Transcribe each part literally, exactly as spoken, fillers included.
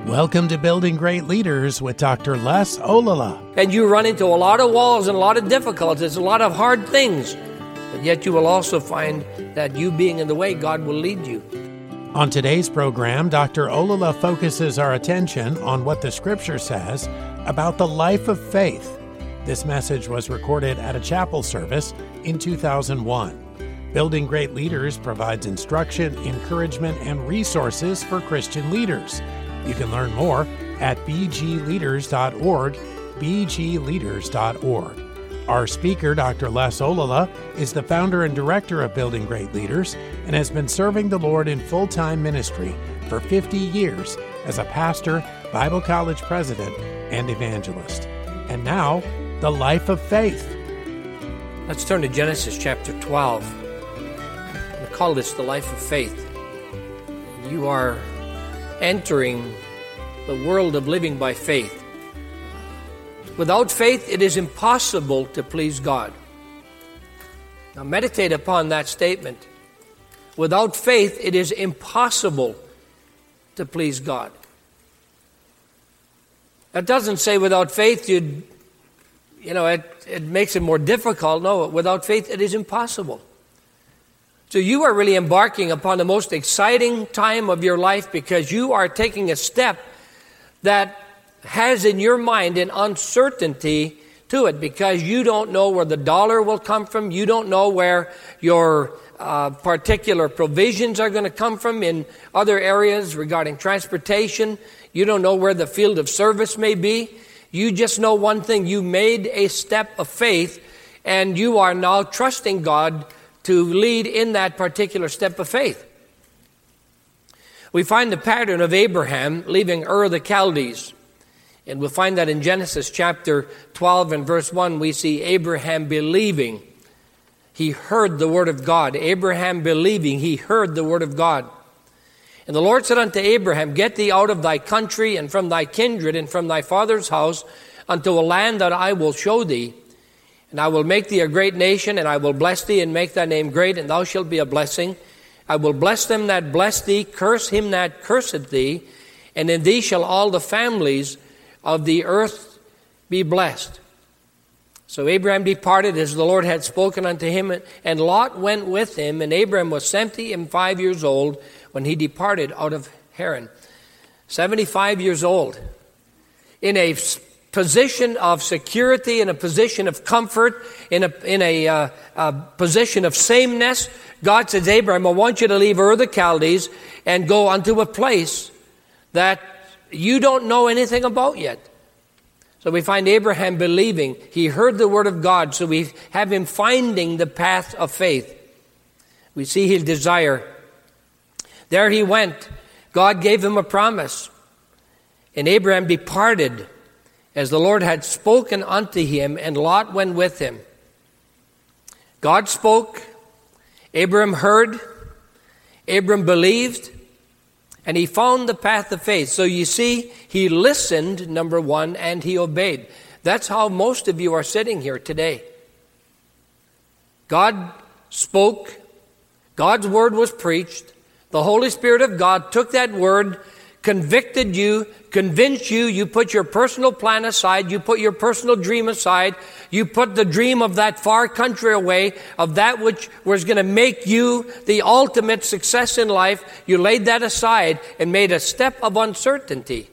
Welcome to Building Great Leaders with Doctor Les Olala. And you run into a lot of walls and a lot of difficulties, a lot of hard things. But yet you will also find that you being in the way, God will lead you. On today's program, Doctor Olala focuses our attention on what the Scripture says about the life of faith. This message was recorded at a chapel service in two thousand one. Building Great Leaders provides instruction, encouragement, and resources for Christian leaders. You can learn more at b g leaders dot org, b g leaders dot org. Our speaker, Doctor Les Olala, is the founder and director of Building Great Leaders and has been serving the Lord in full-time ministry for fifty years as a pastor, Bible college president, and evangelist. And now, the life of faith. Let's turn to Genesis chapter twelve. We call this the life of faith. You are entering the world of living by faith. Without faith, it is impossible to please God. Now meditate upon that statement. Without faith, it is impossible to please God. That doesn't say without faith, you'd, you know, it, it makes it more difficult. No, without faith, it is impossible. So you are really embarking upon the most exciting time of your life because you are taking a step that has in your mind an uncertainty to it because you don't know where the dollar will come from. You don't know where your uh, particular provisions are going to come from in other areas regarding transportation. You don't know where the field of service may be. You just know one thing. You made a step of faith and you are now trusting God to lead in that particular step of faith. We find the pattern of Abraham leaving Ur of the Chaldees. And we'll find that in Genesis chapter twelve and verse one, we see Abraham believing. He heard the word of God. Abraham believing, he heard the word of God. And the Lord said unto Abraham, Get thee out of thy country and from thy kindred and from thy father's house unto a land that I will show thee. And I will make thee a great nation, and I will bless thee and make thy name great, and thou shalt be a blessing. I will bless them that bless thee, curse him that curseth thee, and in thee shall all the families of the earth be blessed. So Abraham departed as the Lord had spoken unto him, and Lot went with him, and Abraham was seventy and five years old when he departed out of Haran. Seventy-five years old. In a position of security, in a position of comfort, in a in a, uh, a position of sameness, God says, Abraham, I want you to leave Ur of the Chaldees and go unto a place that you don't know anything about yet. So we find Abraham believing. He heard the word of God, so we have him finding the path of faith. We see his desire. There he went. God gave him a promise. And Abraham departed as the Lord had spoken unto him, and Lot went with him. God spoke, Abraham heard, Abraham believed, and he found the path of faith. So you see, he listened, number one, and he obeyed. That's how most of you are sitting here today. God spoke, God's word was preached, the Holy Spirit of God took that word, convicted you, convinced you, you put your personal plan aside, you put your personal dream aside, you put the dream of that far country away, of that which was going to make you the ultimate success in life, you laid that aside and made a step of uncertainty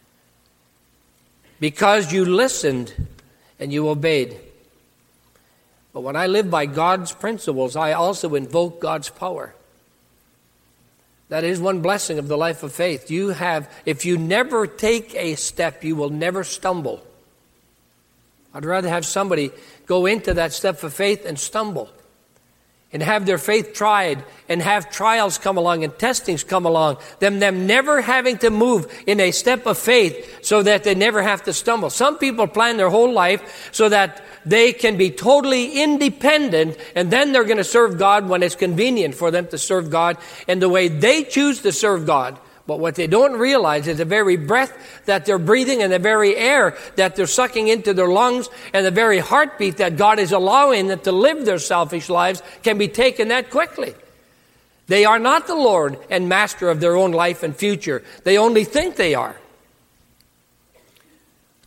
because you listened and you obeyed. But when I live by God's principles, I also invoke God's power. That is one blessing of the life of faith. You have, if you never take a step, you will never stumble. I'd rather have somebody go into that step of faith and stumble and have their faith tried and have trials come along and testings come along than them never having to move in a step of faith so that they never have to stumble. Some people plan their whole life so that they can be totally independent, and then they're going to serve God when it's convenient for them to serve God in the way they choose to serve God. But what they don't realize is the very breath that they're breathing and the very air that they're sucking into their lungs and the very heartbeat that God is allowing them to live their selfish lives can be taken that quickly. They are not the Lord and master of their own life and future. They only think they are.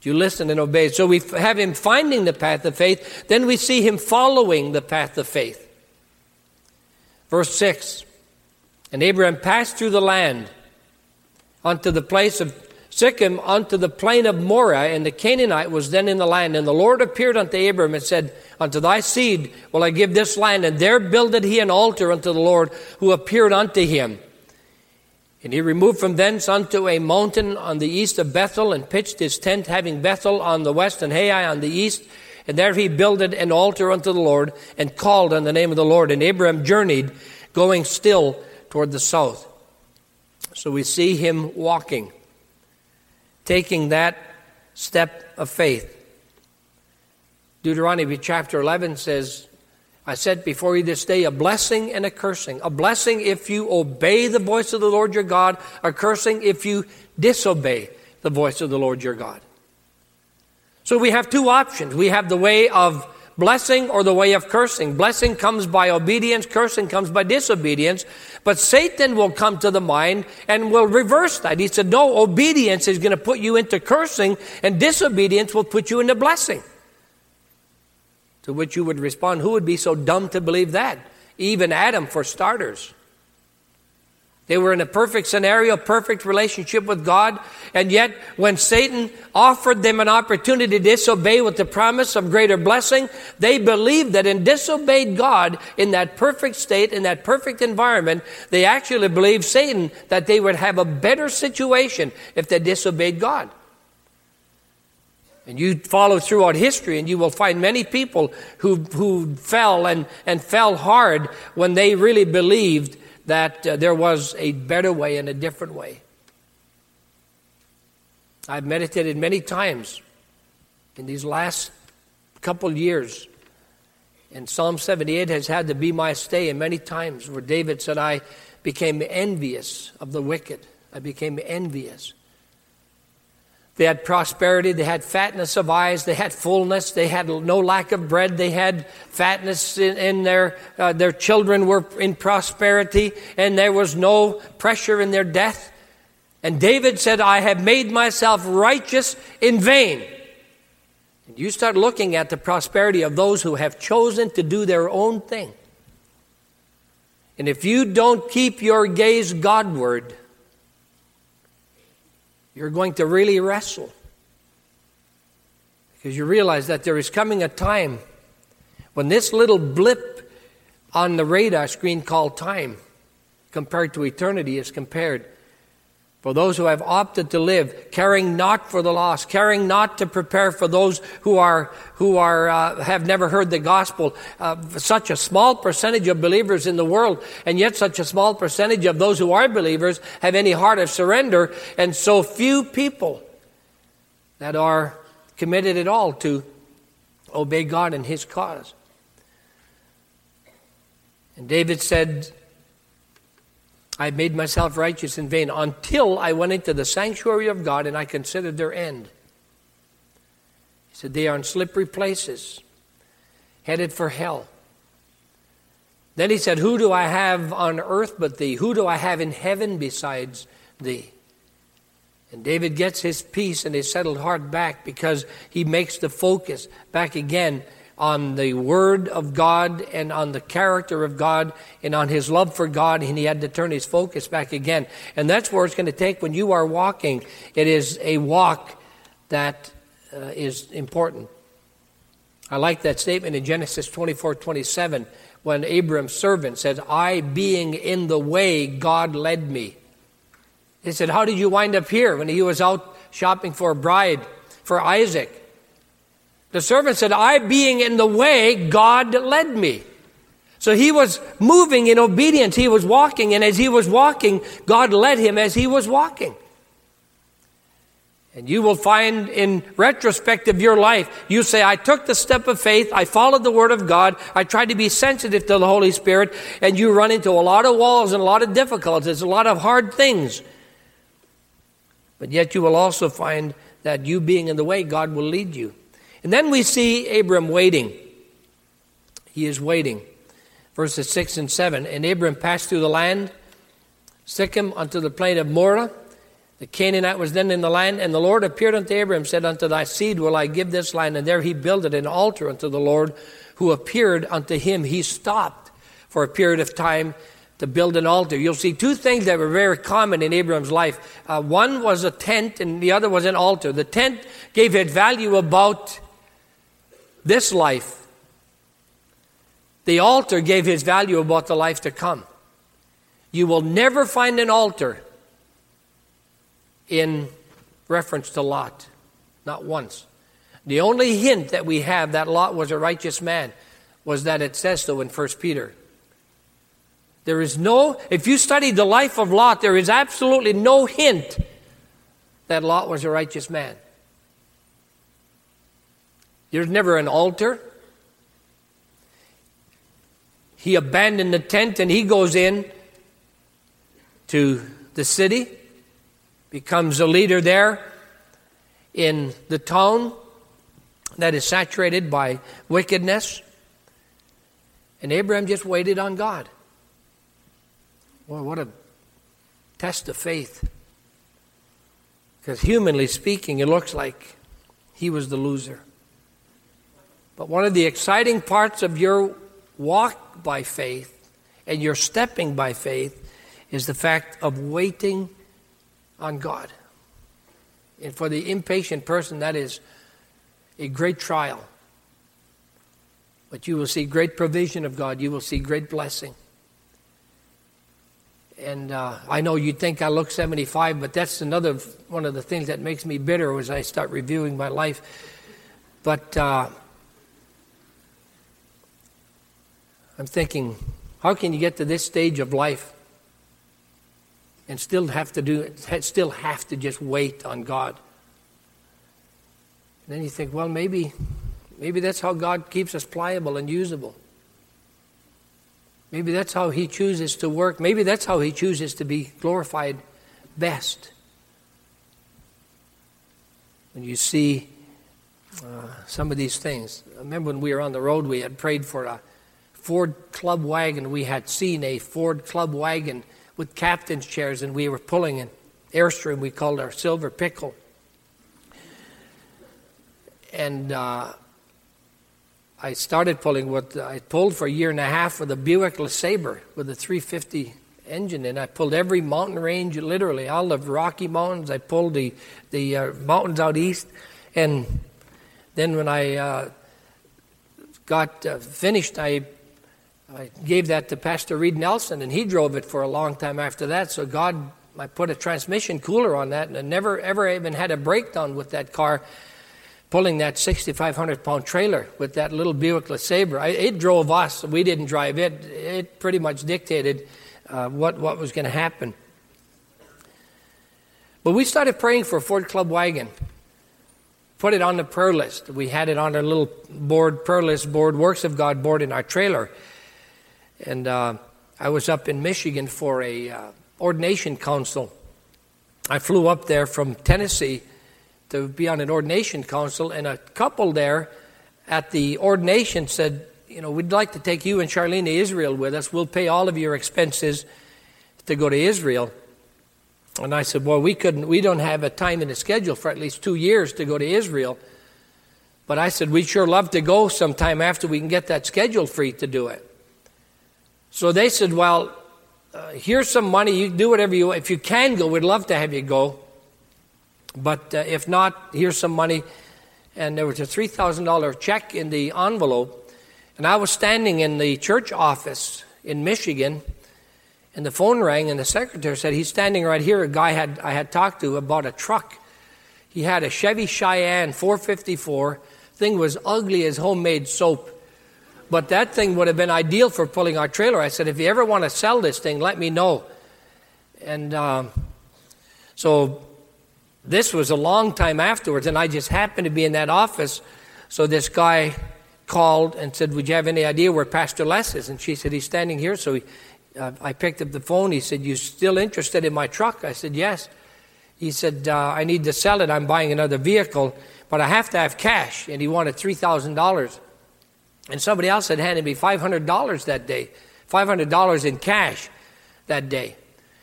You listen and obey. So we have him finding the path of faith. Then we see him following the path of faith. Verse six. And Abraham passed through the land unto the place of Sichem, unto the plain of Moreh, and the Canaanite was then in the land. And the Lord appeared unto Abraham and said, Unto thy seed will I give this land. And there builded he an altar unto the Lord, who appeared unto him. And he removed from thence unto a mountain on the east of Bethel, and pitched his tent, having Bethel on the west and Hai on the east. And there he builded an altar unto the Lord, and called on the name of the Lord. And Abraham journeyed, going still toward the south. So we see him walking, taking that step of faith. Deuteronomy chapter eleven says, I set before you this day a blessing and a cursing. A blessing if you obey the voice of the Lord your God, a cursing if you disobey the voice of the Lord your God. So we have two options. We have the way of blessing or the way of cursing. Blessing comes by obedience, cursing comes by disobedience. But Satan will come to the mind and will reverse that. He said, no, obedience is going to put you into cursing, and disobedience will put you into blessing. To which you would respond, who would be so dumb to believe that? Even Adam, for starters. They were in a perfect scenario, perfect relationship with God. And yet, when Satan offered them an opportunity to disobey with the promise of greater blessing, they believed that and disobeyed God in that perfect state, in that perfect environment. They actually believed Satan that they would have a better situation if they disobeyed God. And you follow throughout history and you will find many people who who fell and, and fell hard when they really believed that uh, there was a better way and a different way. I've meditated many times in these last couple years. And Psalm seventy-eight has had to be my stay, and many times where David said, I became envious of the wicked. I became envious. They had prosperity, they had fatness of eyes, they had fullness, they had no lack of bread, they had fatness in, in their, uh, their children were in prosperity, and there was no pressure in their death. And David said, I have made myself righteous in vain. And you start looking at the prosperity of those who have chosen to do their own thing. And if you don't keep your gaze Godward, you're going to really wrestle. Because you realize that there is coming a time when this little blip on the radar screen called time, compared to eternity, is compared. For those who have opted to live, caring not for the lost, caring not to prepare for those who are who are uh, have never heard the gospel. Uh, such a small percentage of believers in the world, and yet such a small percentage of those who are believers have any heart of surrender, and so few people that are committed at all to obey God and His cause. And David said, I made myself righteous in vain until I went into the sanctuary of God and I considered their end. He said, they are in slippery places, headed for hell. Then he said, who do I have on earth but thee? Who do I have in heaven besides thee? And David gets his peace and his settled heart back because he makes the focus back again on the Word of God and on the character of God and on his love for God, and he had to turn his focus back again. And that's where it's going to take when you are walking. It is a walk that uh, is important. I like that statement in Genesis twenty-four twenty-seven when Abram's servant said, I being in the way, God led me. He said, how did you wind up here? When he was out shopping for a bride for Isaac. The servant said, I being in the way, God led me. So he was moving in obedience. He was walking, and as he was walking, God led him as he was walking. And you will find in retrospect of your life, you say, I took the step of faith, I followed the Word of God, I tried to be sensitive to the Holy Spirit, and you run into a lot of walls and a lot of difficulties, a lot of hard things. But yet you will also find that you being in the way, God will lead you. And then we see Abram waiting. He is waiting. Verses six and seven. And Abram passed through the land, Sichem unto the plain of Moreh. The Canaanite was then in the land, and the Lord appeared unto Abraham, said, Unto thy seed will I give this land. And there he builded an altar unto the Lord, who appeared unto him. He stopped for a period of time to build an altar. You'll see two things that were very common in Abraham's life. Uh, one was a tent, and the other was an altar. The tent gave it value about this life. The altar gave his value about the life to come. You will never find an altar in reference to Lot. Not once. The only hint that we have that Lot was a righteous man was that it says so in First Peter. There is no, if you study the life of Lot, there is absolutely no hint that Lot was a righteous man. There's never an altar. He abandoned the tent and he goes in to the city, becomes a leader there in the town that is saturated by wickedness. And Abraham just waited on God. Well, what a test of faith. Because humanly speaking, it looks like he was the loser. But one of the exciting parts of your walk by faith and your stepping by faith is the fact of waiting on God. And for the impatient person, that is a great trial. But you will see great provision of God. You will see great blessing. And uh, I know you think I look seventy-five, but that's another one of the things that makes me bitter as I start reviewing my life. But uh, I'm thinking, how can you get to this stage of life and still have to do, still have to just wait on God? And then you think, well, maybe, maybe that's how God keeps us pliable and usable. Maybe that's how he chooses to work. Maybe that's how he chooses to be glorified best. When you see uh, some of these things. I remember when we were on the road, we had prayed for a Ford Club wagon. We had seen a Ford Club wagon with captain's chairs, and we were pulling an Airstream we called our Silver Pickle. And uh, I started pulling what I pulled for a year and a half with a Buick LeSabre with a three fifty engine, and I pulled every mountain range, literally all the Rocky Mountains. I pulled the the uh, mountains out east, and then when I uh, got uh, finished, I I gave that to Pastor Reed Nelson, and he drove it for a long time after that. So God, I put a transmission cooler on that, and I never ever even had a breakdown with that car, pulling that sixty-five hundred pound trailer with that little Buick LeSabre. I, it drove us. We didn't drive it. It pretty much dictated uh, what, what was going to happen. But we started praying for a Ford Club wagon. Put it on the prayer list. We had it on our little board, prayer list board, Works of God board in our trailer. And uh, I was up in Michigan for a uh, ordination council. I flew up there from Tennessee to be on an ordination council, and a couple there at the ordination said, you know, we'd like to take you and Charlene to Israel with us. We'll pay all of your expenses to go to Israel. And I said, well, we couldn't, we don't have a time in the schedule for at least two years to go to Israel. But I said, we'd sure love to go sometime after we can get that schedule free to do it. So they said, well, uh, here's some money. You do whatever you want. If you can go, we'd love to have you go. But uh, if not, here's some money. And there was a three thousand dollars check in the envelope. And I was standing in the church office in Michigan, and the phone rang, and the secretary said, he's standing right here. A guy had I had talked to about a truck. He had a Chevy Cheyenne four fifty-four. Thing was ugly as homemade soap. But that thing would have been ideal for pulling our trailer. I said, if you ever want to sell this thing, let me know. And um, so this was a long time afterwards, and I just happened to be in that office. So this guy called and said, would you have any idea where Pastor Les is? And she said, he's standing here. So he, uh, I picked up the phone. He said, you still interested in my truck? I said, yes. He said, uh, I need to sell it. I'm buying another vehicle, but I have to have cash. And he wanted three thousand dollars. And somebody else had handed me five hundred dollars that day, five hundred dollars in cash that day.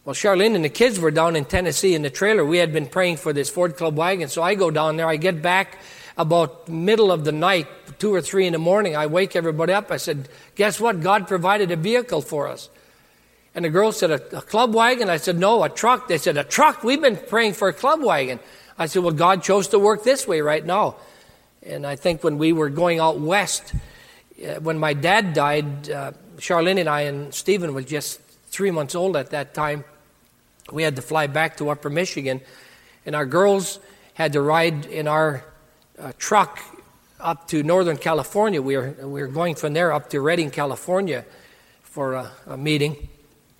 Well, Charlene and the kids were down in Tennessee in the trailer. We had been praying for this Ford Club wagon. So I go down there. I get back about middle of the night, two or three in the morning. I wake everybody up. I said, guess what? God provided a vehicle for us. And the girls said, a, a club wagon? I said, no, a truck. They said, a truck? We've been praying for a club wagon. I said, well, God chose to work this way right now. And I think when we were going out west, uh, when my dad died, uh, Charlene and I and Stephen was just three months old at that time. We had to fly back to Upper Michigan, and our girls had to ride in our uh, truck up to Northern California. We were, we were going from there up to Redding, California for a, a meeting.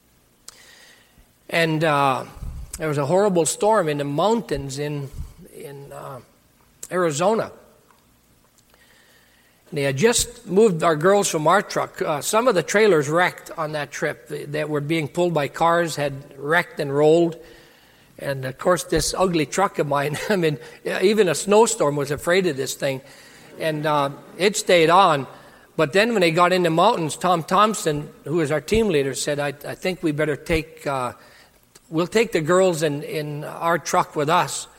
And uh, there was a horrible storm in the mountains in, in uh, Arizona. They had just moved our girls from our truck. Uh, some of the trailers wrecked on that trip that were being pulled by cars, had wrecked and rolled. And, of course, this ugly truck of mine, I mean, even a snowstorm was afraid of this thing. And uh, it stayed on. But then when they got in the mountains, Tom Thompson, who was our team leader, said, I, I think we better take, uh, we'll take the girls in, in our truck with us,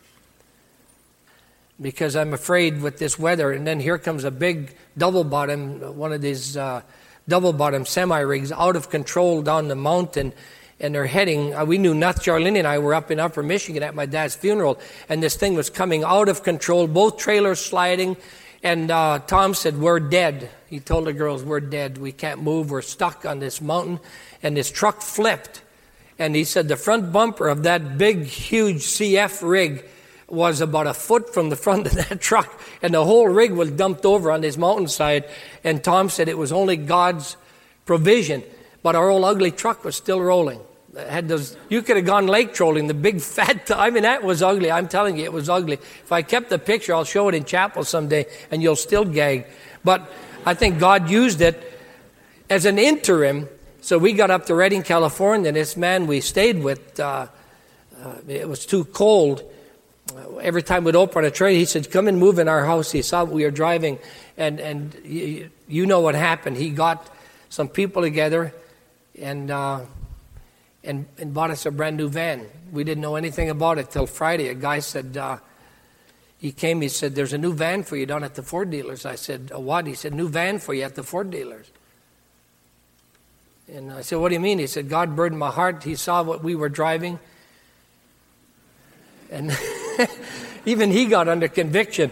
because I'm afraid with this weather. And then here comes a big double-bottom, one of these uh, double-bottom semi-rigs out of control down the mountain, and they're heading, uh, we knew nothing. Charlene and I were up in Upper Michigan at my dad's funeral, and this thing was coming out of control, both trailers sliding, and uh, Tom said, we're dead. He told the girls, we're dead. We can't move. We're stuck on this mountain. And this truck flipped, and he said the front bumper of that big, huge C F rig was about a foot from the front of that truck, and the whole rig was dumped over on this mountainside. And Tom said it was only God's provision, but our old ugly truck was still rolling. It had those, you could have gone lake trolling, the big fat, I mean, that was ugly. I'm telling you, it was ugly. If I kept the picture, I'll show it in chapel someday, and you'll still gag. But I think God used it as an interim. So we got up to Redding, California, and this man we stayed with, uh, uh, it was too cold. Every time we'd open a trailer, he said, come and move in our house. He saw we were driving, and, and you, you know what happened. He got some people together and, uh, and and bought us a brand new van. We didn't know anything about it till Friday. A guy said, uh, he came, he said, there's a new van for you down at the Ford dealers. I said, a what? He said, new van for you at the Ford dealers. And I said, what do you mean? He said, God burdened my heart. He saw what we were driving. And even he got under conviction.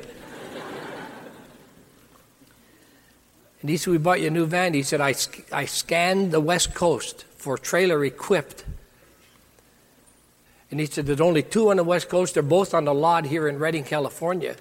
And he said, we bought you a new van. He said, I, I scanned the West Coast for trailer equipped. And he said, there's only two on the West Coast. They're both on the lot here in Redding, California.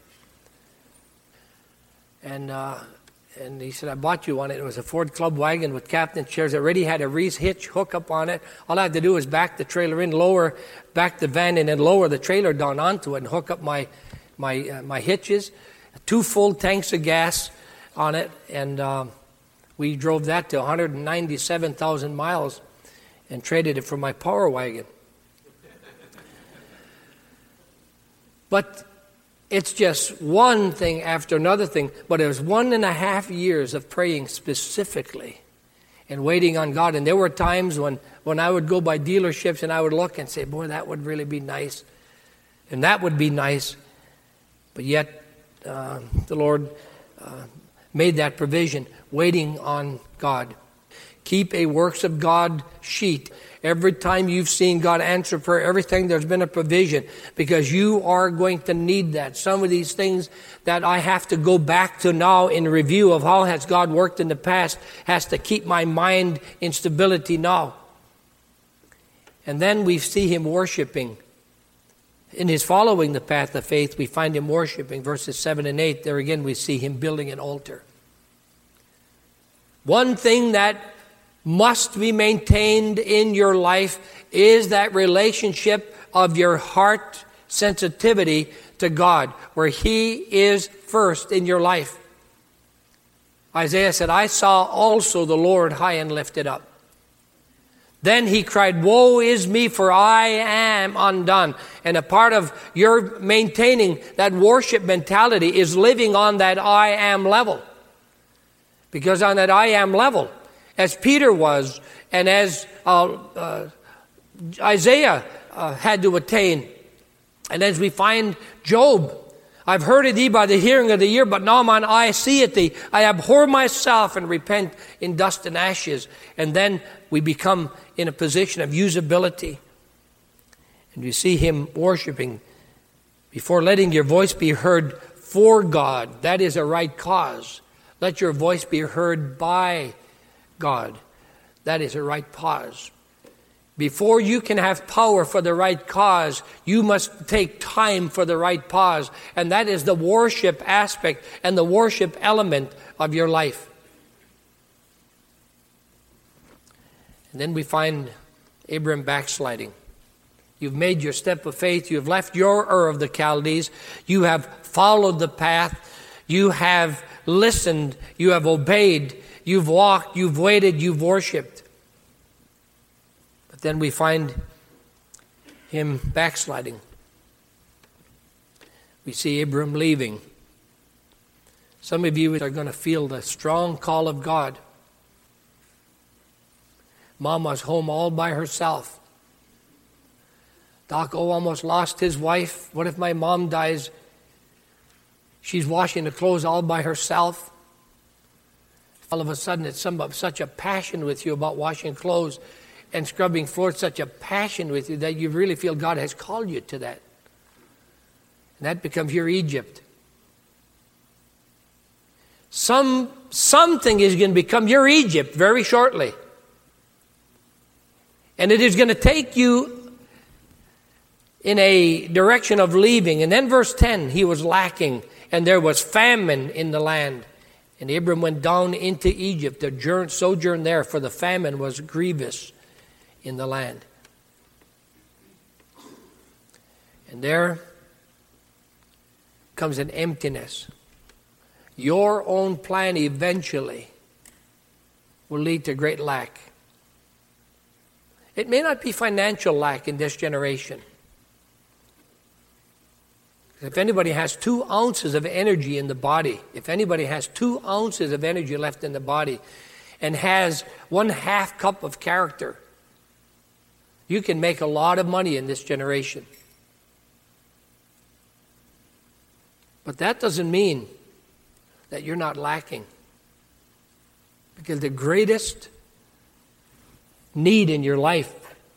And uh, and he said, I bought you one. It was a Ford Club wagon with captain chairs. It already had a Reese hitch hookup on it. All I had to do was back the trailer in, lower, back the van in, and lower the trailer down onto it and hook up my my uh, my hitches. Two full tanks of gas on it, and uh, we drove that to one hundred ninety-seven thousand miles and traded it for my Power Wagon. But it's just one thing after another thing. But it was one and a half years of praying specifically and waiting on God. And there were times when, when I would go by dealerships and I would look and say, boy, that would really be nice. And that would be nice. But yet uh, the Lord uh, made that provision, waiting on God. Keep a Works of God sheet. Every time you've seen God answer prayer, everything, there's been a provision, because you are going to need that. Some of these things that I have to go back to now in review of how has God worked in the past has to keep my mind in stability now. And then we see him worshiping. In his following the path of faith, we find him worshiping. Verses seven and eight, there again we see him building an altar. One thing that must be maintained in your life is that relationship of your heart sensitivity to God, where he is first in your life. Isaiah said, I saw also the Lord high and lifted up. Then he cried, woe is me, for I am undone. And a part of your maintaining that worship mentality is living on that I am level. Because on that I am level, as Peter was, and as uh, uh, Isaiah uh, had to attain. And as we find Job, I've heard of thee by the hearing of the ear, but now mine eye seeth thee. I abhor myself and repent in dust and ashes. And then we become in a position of usability. And you see him worshiping before letting your voice be heard for God. That is a right cause. Let your voice be heard by God. That is a right cause. Before you can have power for the right cause, you must take time for the right pause. And that is the worship aspect and the worship element of your life. And then we find Abram backsliding. You've made your step of faith. You've left your Ur of the Chaldees. You have followed the path. You have listened. You have obeyed. You've walked. You've waited. You've worshipped. But then we find him backsliding. We see Abram leaving. Some of you are going to feel the strong call of God. Mom was home all by herself. Doc O almost lost his wife. What if my mom dies? She's washing the clothes all by herself. All of a sudden, it's some, such a passion with you about washing clothes and scrubbing floors, such a passion with you that you really feel God has called you to that. And that becomes your Egypt. Some Something is going to become your Egypt very shortly. And it is going to take you in a direction of leaving. And then verse ten, he was lacking, and there was famine in the land. And Abram went down into Egypt, the sojourn there, for the famine was grievous in the land. And there comes an emptiness. Your own plan eventually will lead to great lack. It may not be financial lack in this generation. If anybody has two ounces of energy in the body, if anybody has two ounces of energy left in the body and has one half cup of character, you can make a lot of money in this generation. But that doesn't mean that you're not lacking. Because the greatest need in your life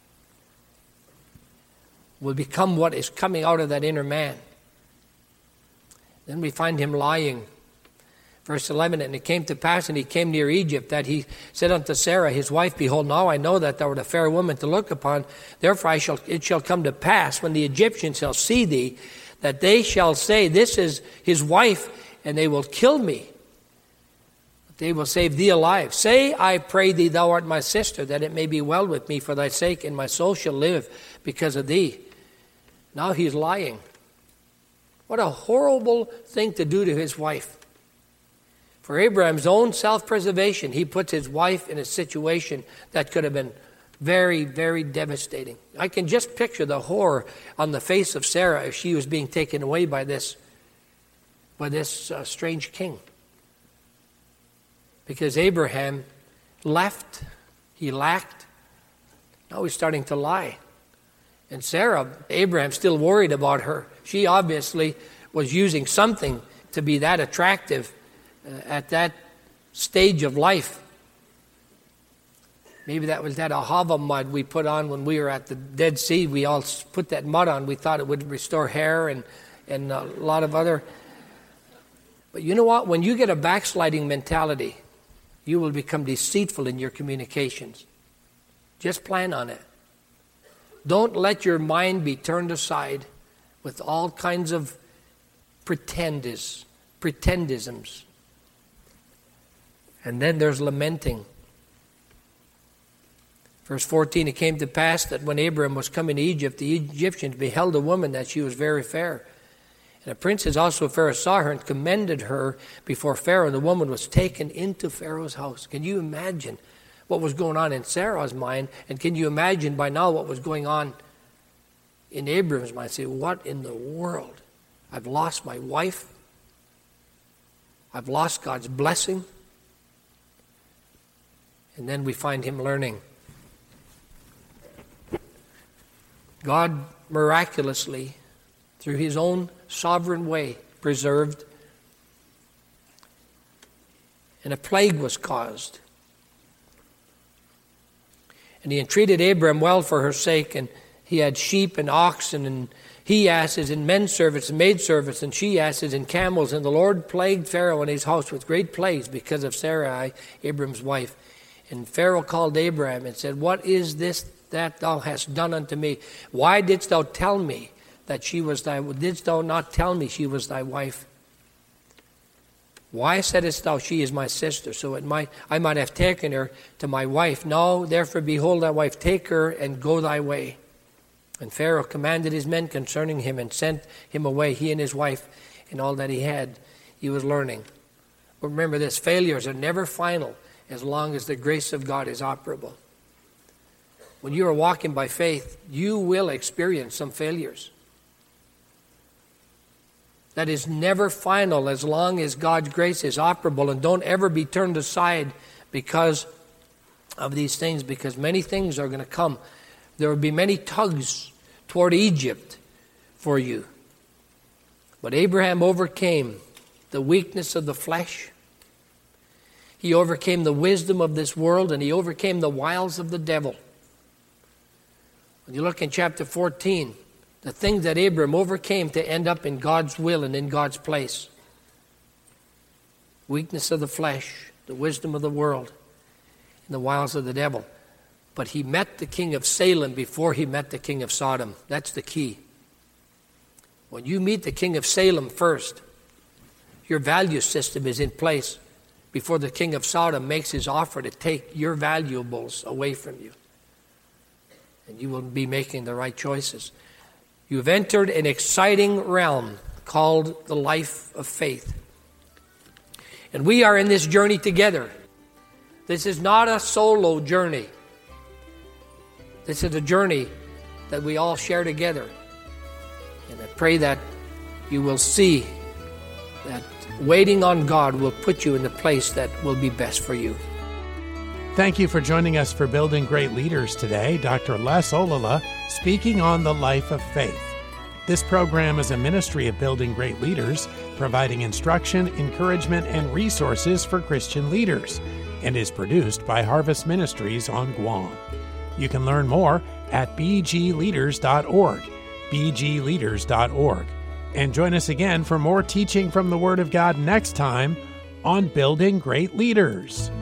will become what is coming out of that inner man. Then we find him lying. Verse eleven, and it came to pass, and he came near Egypt, that he said unto Sarah, his wife, behold, now I know that thou art a fair woman to look upon. Therefore I shall, it shall come to pass, when the Egyptians shall see thee, that they shall say, this is his wife, and they will kill me. But they will save thee alive. Say, I pray thee, thou art my sister, that it may be well with me for thy sake, and my soul shall live because of thee. Now he's lying. What a horrible thing to do to his wife. For Abraham's own self-preservation, he puts his wife in a situation that could have been very, very devastating. I can just picture the horror on the face of Sarah if she was being taken away by this, by this uh, strange king. Because Abraham left, he lacked, now he's starting to lie. And Sarah, Abraham, still worried about her. She obviously was using something to be that attractive uh, at that stage of life. Maybe that was that ahava mud we put on when we were at the Dead Sea. We all put that mud on. We thought it would restore hair and, and a lot of other. But you know what? When you get a backsliding mentality, you will become deceitful in your communications. Just plan on it. Don't let your mind be turned aside with all kinds of pretendis, pretendisms. And then there's lamenting. Verse fourteen, it came to pass that when Abram was coming to Egypt, the Egyptians beheld a woman that she was very fair. And the princes also of Pharaoh saw her and commended her before Pharaoh, and the woman was taken into Pharaoh's house. Can you imagine what was going on in Sarah's mind? And can you imagine by now what was going on in Abram's mind? Say, what in the world? I've lost my wife. I've lost God's blessing. And then we find him learning. God miraculously, through his own sovereign way, preserved, and a plague was caused. And he entreated Abram well for her sake, and he had sheep and oxen and he-asses and men servants and maid servants and she-asses and camels. And the Lord plagued Pharaoh and his house with great plagues because of Sarai, Abram's wife. And Pharaoh called Abram and said, "What is this that thou hast done unto me? Why didst thou tell me that she was thy, didst thou not tell me she was thy wife? Why saidst thou, she is my sister, so it might I might have taken her to my wife? Now, therefore, behold thy wife, take her and go thy way." And Pharaoh commanded his men concerning him and sent him away, he and his wife, and all that he had. He was learning. But remember this, failures are never final as long as the grace of God is operable. When you are walking by faith, you will experience some failures. That is never final as long as God's grace is operable. And don't ever be turned aside because of these things, because many things are going to come. There will be many tugs toward Egypt for you. But Abraham overcame the weakness of the flesh. He overcame the wisdom of this world, and he overcame the wiles of the devil. When you look in chapter fourteen, the things that Abram overcame to end up in God's will and in God's place. Weakness of the flesh, the wisdom of the world, and the wiles of the devil. But he met the king of Salem before he met the king of Sodom. That's the key. When you meet the king of Salem first, your value system is in place before the king of Sodom makes his offer to take your valuables away from you. And you will be making the right choices. You've entered an exciting realm called the life of faith. And we are in this journey together. This is not a solo journey. This is a journey that we all share together. And I pray that you will see that waiting on God will put you in the place that will be best for you. Thank you for joining us for Building Great Leaders today. Doctor Les Olala speaking on the life of faith. This program is a ministry of Building Great Leaders, providing instruction, encouragement, and resources for Christian leaders, and is produced by Harvest Ministries on Guam. You can learn more at b g leaders dot org, b g leaders dot org. And join us again for more teaching from the Word of God next time on Building Great Leaders.